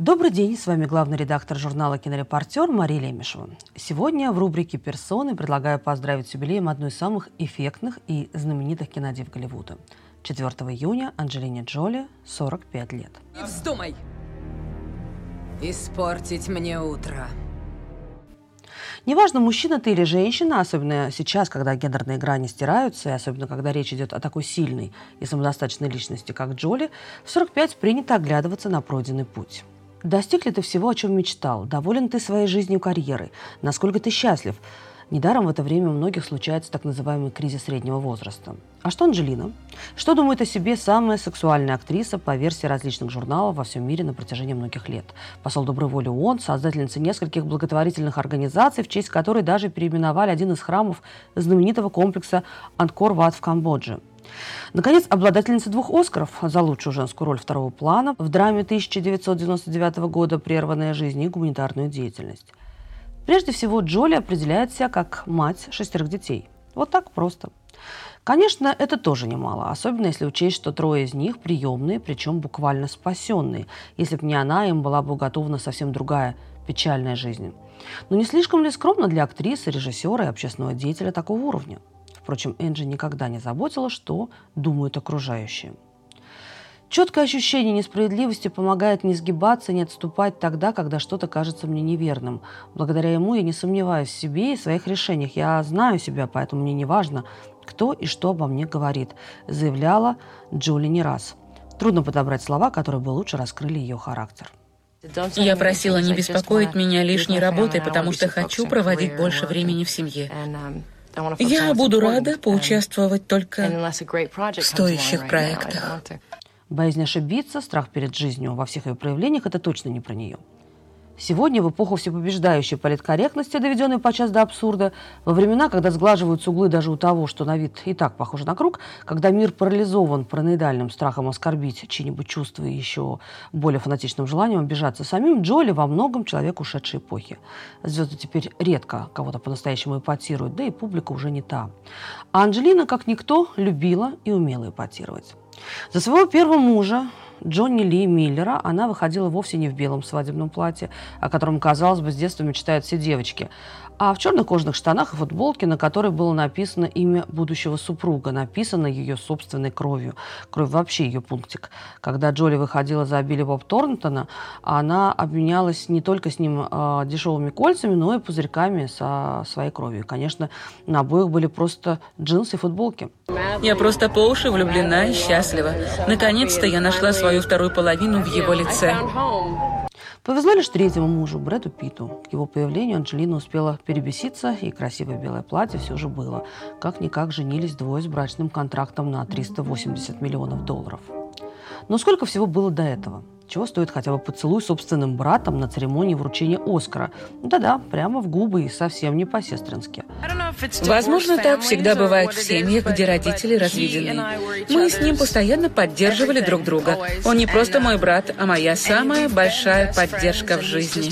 Добрый день, с вами главный редактор журнала «Кинорепортер» Мария Лемешева. Сегодня в рубрике «Персоны» предлагаю поздравить с юбилеем одну из самых эффектных и знаменитых кинодив Голливуда. 4 июня Анджелине Джоли 45 лет. Не вздумай испортить мне утро. Неважно, мужчина ты или женщина, особенно сейчас, когда гендерные грани стираются, и особенно когда речь идет о такой сильной и самодостаточной личности, как Джоли, в 45 принято оглядываться на пройденный путь. Достиг ли ты всего, о чем мечтал? Доволен ты своей жизнью, карьерой? Насколько ты счастлив? Недаром в это время у многих случается так называемый кризис среднего возраста. А что Анджелина? Что думает о себе самая сексуальная актриса по версии различных журналов во всем мире на протяжении многих лет? Посол доброй воли ООН, создательница нескольких благотворительных организаций, в честь которой даже переименовали один из храмов знаменитого комплекса Ангкор-Ват в Камбодже. Наконец, обладательница 2 «Оскаров» за лучшую женскую роль второго плана в драме 1999 года «Прерванная жизнь» и гуманитарную деятельность. Прежде всего, Джоли определяет себя как мать 6 детей. Вот так просто. Конечно, это тоже немало, особенно если учесть, что 3 из них приемные, причем буквально спасенные. Если бы не она, им была бы уготована совсем другая печальная жизнь. Но не слишком ли скромно для актрисы, режиссера и общественного деятеля такого уровня? Впрочем, Энджи никогда не заботила, что думают окружающие. Четкое ощущение несправедливости помогает не сгибаться, не отступать тогда, когда что-то кажется мне неверным. Благодаря ему я не сомневаюсь в себе и своих решениях. Я знаю себя, поэтому мне не важно, кто и что обо мне говорит, заявляла Джоли не раз. Трудно подобрать слова, которые бы лучше раскрыли ее характер. Я просила не беспокоить меня лишней работой, потому что хочу проводить больше времени в семье. Я буду рада поучаствовать только в стоящих проектах. Боязнь ошибиться, страх перед жизнью во всех ее проявлениях – это точно не про нее. Сегодня, в эпоху всепобеждающей политкорректности, доведенной подчас до абсурда, во времена, когда сглаживаются углы даже у того, что на вид и так похоже на круг, когда мир парализован параноидальным страхом оскорбить чьи-нибудь чувства и еще более фанатичным желанием обижаться самим, Джоли во многом человек ушедшей эпохи. Звезды теперь редко кого-то по-настоящему эпатируют, да и публика уже не та. А Анджелина, как никто, любила и умела эпатировать. За своего первого мужа, Джонни Ли Миллера, она выходила вовсе не в белом свадебном платье, о котором, казалось бы, с детства мечтают все девочки, а в черных кожаных штанах и футболке, на которой было написано имя будущего супруга, написано ее собственной кровью. Кровь вообще ее пунктик. Когда Джоли выходила за Билли Боб Торнтона, она обменялась не только с ним дешевыми кольцами, но и пузырьками со своей кровью. Конечно, на обоих были просто джинсы и футболки. Я просто по уши влюблена и счастлива. Наконец-то я нашла свою вторую половину в его лице. Повезло лишь 3-му мужу, Брэду Питту. К его появлению Анджелина успела перебеситься, и красивое белое платье все же было. Как-никак женились двое с брачным контрактом на $380 миллионов. Но сколько всего было до этого? Чего стоит хотя бы поцелуй собственным братом на церемонии вручения «Оскара»? Да-да, прямо в губы и совсем не по-сестрински. Возможно, так всегда бывает в семьях, где родители разведены. Мы с ним постоянно поддерживали друг друга. Он не просто мой брат, а моя самая большая поддержка в жизни.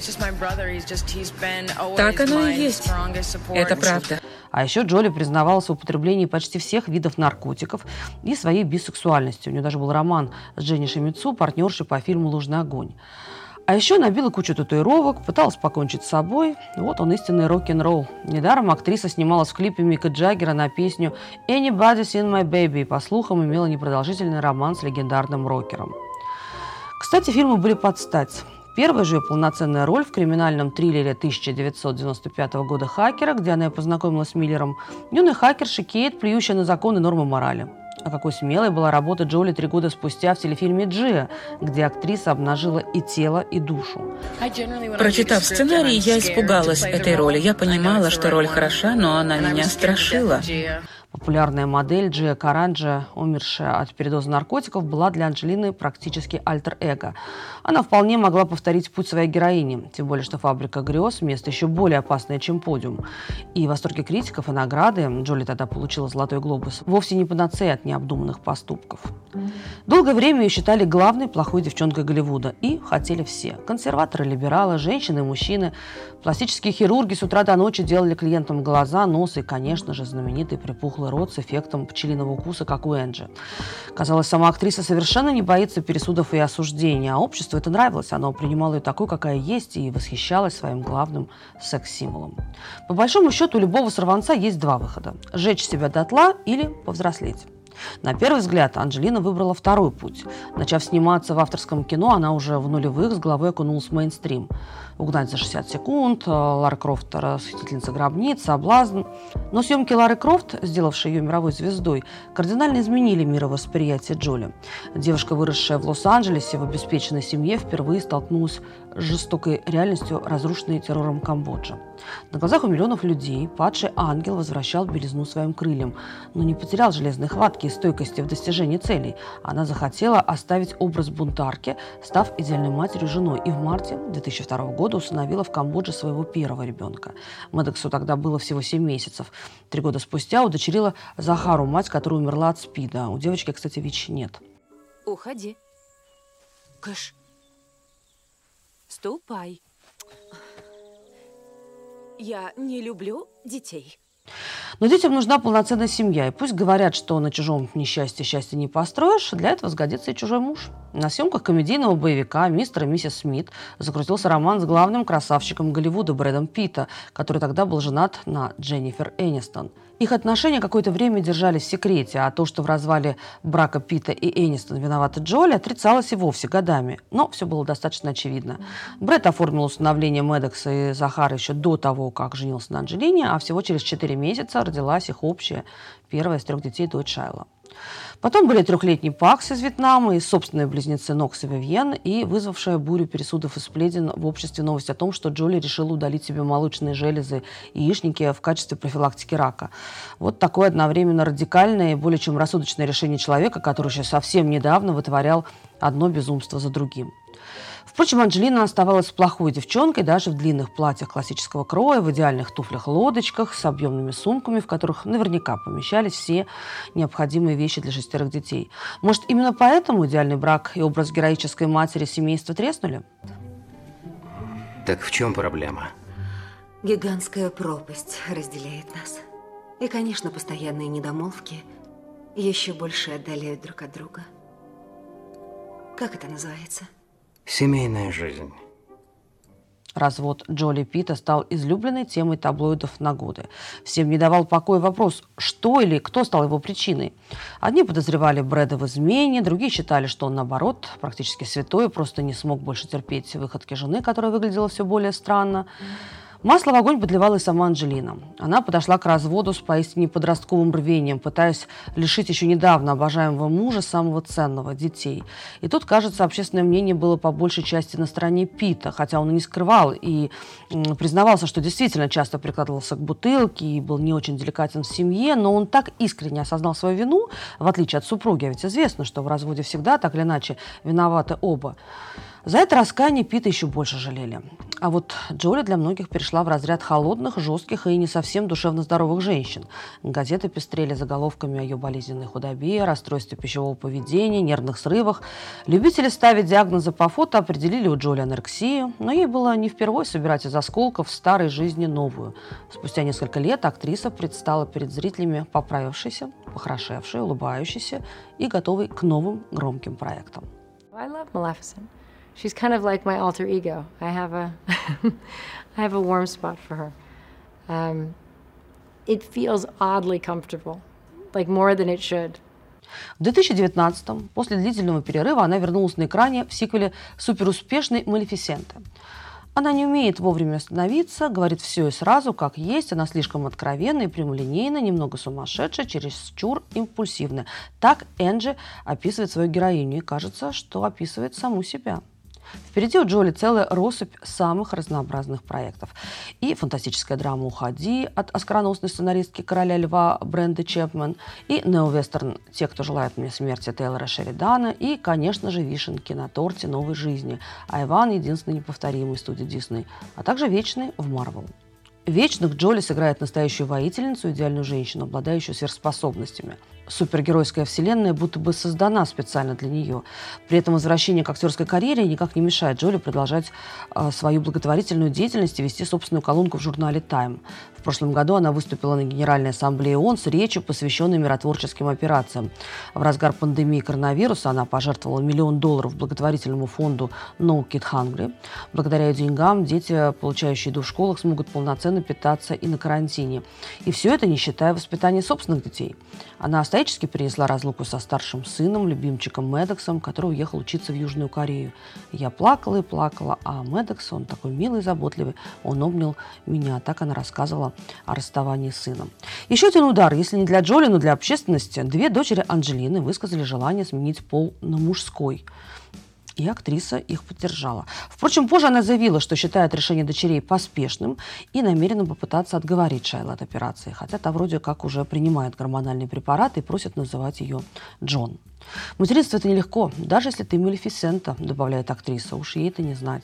Так оно и есть. Это правда. А еще Джоли признавалась в употреблении почти всех видов наркотиков и своей бисексуальностью. У нее даже был роман с Дженни Шимицу, партнершей по фильму «Лужный огонь». А еще набила кучу татуировок, пыталась покончить с собой. Вот он, истинный рок-н-ролл. Недаром актриса снималась в клипе Мика Джаггера на песню «Anybody's in my baby» и, по слухам, имела непродолжительный роман с легендарным рокером. Кстати, фильмы были под стать. Первая же ее полноценная роль в криминальном триллере 1995 года «Хакера», где она и познакомилась с Миллером, юная хакерша Кейт, плюющая на законы и нормы морали. А какой смелой была работа Джоли 3 года спустя в телефильме «Джиа», где актриса обнажила и тело, и душу. Прочитав сценарий, я испугалась этой роли. Я понимала, что роль хороша, но она меня страшила. Популярная модель Джия Каранджа, умершая от передоза наркотиков, была для Анджелины практически альтер-эго. Она вполне могла повторить путь своей героини, тем более, что «Фабрика грез» – место еще более опасное, чем «Подиум». И восторги критиков и награды, Джоли тогда получила «Золотой глобус», вовсе не панацея от необдуманных поступков. Долгое время ее считали главной плохой девчонкой Голливуда. И хотели все. Консерваторы, либералы, женщины и мужчины. Пластические хирурги с утра до ночи делали клиентам глаза, нос и, конечно же, знаменитые припухлые круглый рот с эффектом пчелиного укуса, как у Энджи. Казалось, сама актриса совершенно не боится пересудов и осуждений, а обществу это нравилось. Оно принимало ее такой, какая есть, и восхищалось своим главным секс-символом. По большому счету, у любого сорванца есть два выхода – сжечь себя дотла или повзрослеть. На первый взгляд Анджелина выбрала второй путь. Начав сниматься в авторском кино, она уже в нулевых с головой окунулась в мейнстрим. «Угнать за 60 секунд», Лара Крофт «Расхитительница гробниц», «Соблазн». Но съемки Лары Крофт, сделавшей ее мировой звездой, кардинально изменили мировосприятие Джоли. Девушка, выросшая в Лос-Анджелесе в обеспеченной семье, впервые столкнулась с жестокой реальностью, разрушенной террором Камбоджи. На глазах у миллионов людей падший ангел возвращал белизну своим крыльям, но не потерял железной хватки и стойкости в достижении целей. Она захотела оставить образ бунтарки, став идеальной матерью и женой, и в марте 2002 года усыновила в Камбодже своего первого ребенка. Мэддоксу тогда было всего 7 месяцев. 3 года спустя удочерила Захару, мать, которая умерла от СПИДа. У девочки, кстати, ВИЧ нет. Уходи. Кэш, ступай. Я не люблю детей. Но детям нужна полноценная семья. И пусть говорят, что на чужом несчастье счастье не построишь, для этого сгодится и чужой муж. На съемках комедийного боевика «Мистер и миссис Смит» закрутился роман с главным красавчиком Голливуда Брэдом Питта, который тогда был женат на Дженнифер Энистон. Их отношения какое-то время держались в секрете, а то, что в развале брака Питта и Энистон виновата Джоли, отрицалось и вовсе годами. Но все было достаточно очевидно. Брэд оформил усыновление Мэддокса и Захары еще до того, как женился на Анджелине, а всего через 4 месяца родилась их общая первая из 3 детей дочь Шайла. Потом были 3-летний Пакс из Вьетнама и собственные близнецы Нокс и Вивьен, и вызвавшая бурю пересудов и сплетен в обществе новость о том, что Джоли решила удалить себе молочные железы и яичники в качестве профилактики рака. Вот такое одновременно радикальное и более чем рассудочное решение человека, который еще совсем недавно вытворял одно безумство за другим. Впрочем, Анджелина оставалась плохой девчонкой даже в длинных платьях классического кроя, в идеальных туфлях-лодочках, с объемными сумками, в которых наверняка помещались все необходимые вещи для 6 детей. Может, именно поэтому идеальный брак и образ героической матери семейства треснули? Так в чем проблема? Гигантская пропасть разделяет нас. И, конечно, постоянные недомолвки еще больше отдаляют друг от друга. Как это называется? Семейная жизнь. Развод Джоли Питта стал излюбленной темой таблоидов на годы. Всем не давал покоя вопрос, что или кто стал его причиной. Одни подозревали Брэда в измене, другие считали, что он, наоборот, практически святой и просто не смог больше терпеть выходки жены, которая выглядела все более странно. Масло в огонь подливала и сама Анджелина. Она подошла к разводу с поистине подростковым рвением, пытаясь лишить еще недавно обожаемого мужа самого ценного – детей. И тут, кажется, общественное мнение было по большей части на стороне Питта, хотя он и не скрывал и признавался, что действительно часто прикладывался к бутылке и был не очень деликатен в семье, но он так искренне осознал свою вину, в отличие от супруги, а ведь известно, что в разводе всегда так или иначе виноваты оба. За это раскаяние Питта еще больше жалели. А вот Джоли для многих перешла в разряд холодных, жестких и не совсем душевно здоровых женщин. Газеты пестрели заголовками о ее болезненной худобе, расстройстве пищевого поведения, нервных срывах. Любители ставить диагнозы по фото определили у Джоли анорексию, но ей было не впервой собирать из осколков старой жизни новую. Спустя несколько лет актриса предстала перед зрителями поправившейся, похорошевшей, улыбающейся и готовой к новым громким проектам. I love Maleficent. She's kind of like my alter ego. I have a warm spot for her. It feels oddly comfortable, like more than it should. В 2019-м, после длительного перерыва, она вернулась на экране в сиквеле суперуспешной «Малефисенты». Она не умеет вовремя остановиться, говорит все и сразу, как есть. Она слишком откровенна и прямолинейна, немного сумасшедшая, чересчур импульсивная. Так Энджи описывает свою героиню, и кажется, что описывает саму себя. Впереди у Джоли целая россыпь самых разнообразных проектов. И фантастическая драма «Уходи» от оскароносной сценаристки «Короля льва» Бренды Чепмен, и неовестерн «Те, кто желает мне смерти» Тейлора Шеридана, и, конечно же, вишенки на торте новой жизни Айван, единственный неповторимый студии Дисней, а также вечный в Марвел. Вечных Джоли сыграет настоящую воительницу, идеальную женщину, обладающую сверхспособностями. Супергеройская вселенная будто бы создана специально для нее. При этом возвращение к актерской карьере никак не мешает Джоли продолжать свою благотворительную деятельность и вести собственную колонку в журнале Time. В прошлом году она выступила на Генеральной ассамблее ООН с речью, посвященной миротворческим операциям. В разгар пандемии коронавируса она пожертвовала $1 миллион благотворительному фонду No Kid Hungry. Благодаря ее деньгам дети, получающие еду в школах, смогут полноценно питаться и на карантине. И все это не считая воспитания собственных детей. Она стоически перенесла разлуку со старшим сыном, любимчиком Медексом, который уехал учиться в Южную Корею. Я плакала и плакала, а Медекс, он такой милый, заботливый, он обнял меня. Так она рассказывала о расставании с сыном. Еще один удар, если не для Джоли, но для общественности. 2 дочери Анджелины высказали желание сменить пол на мужской. И актриса их поддержала. Впрочем, позже она заявила, что считает решение дочерей поспешным и намерена попытаться отговорить Шайлу от операции, хотя та вроде как уже принимает гормональные препараты и просит называть ее Джон. Материнство – это нелегко, даже если ты Малефисента, добавляет актриса, уж ей это не знать.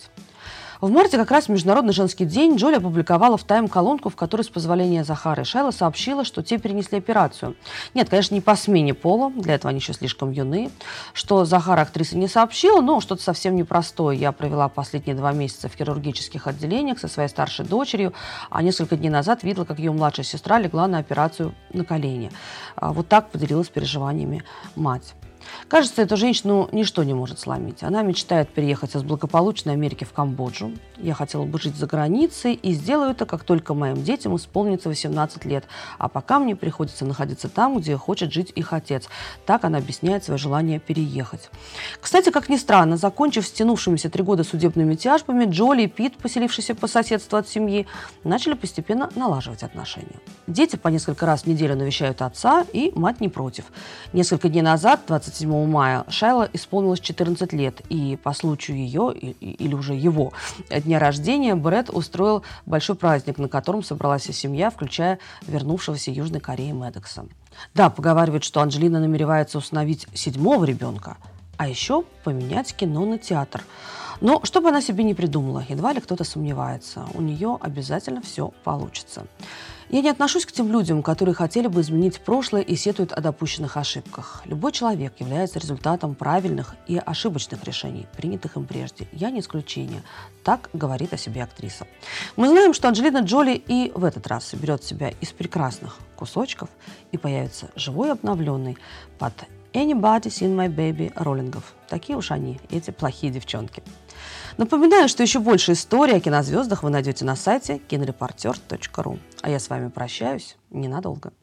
В марте, как раз в Международный женский день, Джоли опубликовала в Time колонку, в которой, с позволения Захары и Шайла, сообщила, что те перенесли операцию. Нет, конечно, не по смене пола, для этого они еще слишком юны. Что Захара актриса не сообщила, но что-то совсем непростое. Я провела последние 2 месяца в хирургических отделениях со своей старшей дочерью, а несколько дней назад видела, как ее младшая сестра легла на операцию на колени. Вот так поделилась переживаниями мать. Кажется, эту женщину ничто не может сломить. Она мечтает переехать из благополучной Америки в Камбоджу. Я хотела бы жить за границей и сделаю это, как только моим детям исполнится 18 лет. А пока мне приходится находиться там, где хочет жить их отец. Так она объясняет свое желание переехать. Кстати, как ни странно, закончив стянувшимися 3 года судебными тяжбами, Джоли и Пит, поселившиеся по соседству от семьи, начали постепенно налаживать отношения. Дети по несколько раз в неделю навещают отца, и мать не против. Несколько дней назад, 27 мая, Шайла исполнилось 14 лет, и по случаю ее, или уже его, дня рождения, Брэд устроил большой праздник, на котором собралась вся семья, включая вернувшегося из Южной Кореи Медекса. Да, поговаривают, что Анджелина намеревается усыновить 7-го ребенка, а еще поменять кино на театр. Но что бы она себе не придумала, едва ли кто-то сомневается, у нее обязательно все получится. Я не отношусь к тем людям, которые хотели бы изменить прошлое и сетуют о допущенных ошибках. Любой человек является результатом правильных и ошибочных решений, принятых им прежде. Я не исключение. Так говорит о себе актриса. Мы знаем, что Анджелина Джоли и в этот раз соберет себя из прекрасных кусочков и появится живой и обновленный под Anybody Seen My Baby роллингов. Такие уж они, эти плохие девчонки. Напоминаю, что еще больше историй о кинозвездах вы найдете на сайте кинорепортер.ру. А я с вами прощаюсь ненадолго.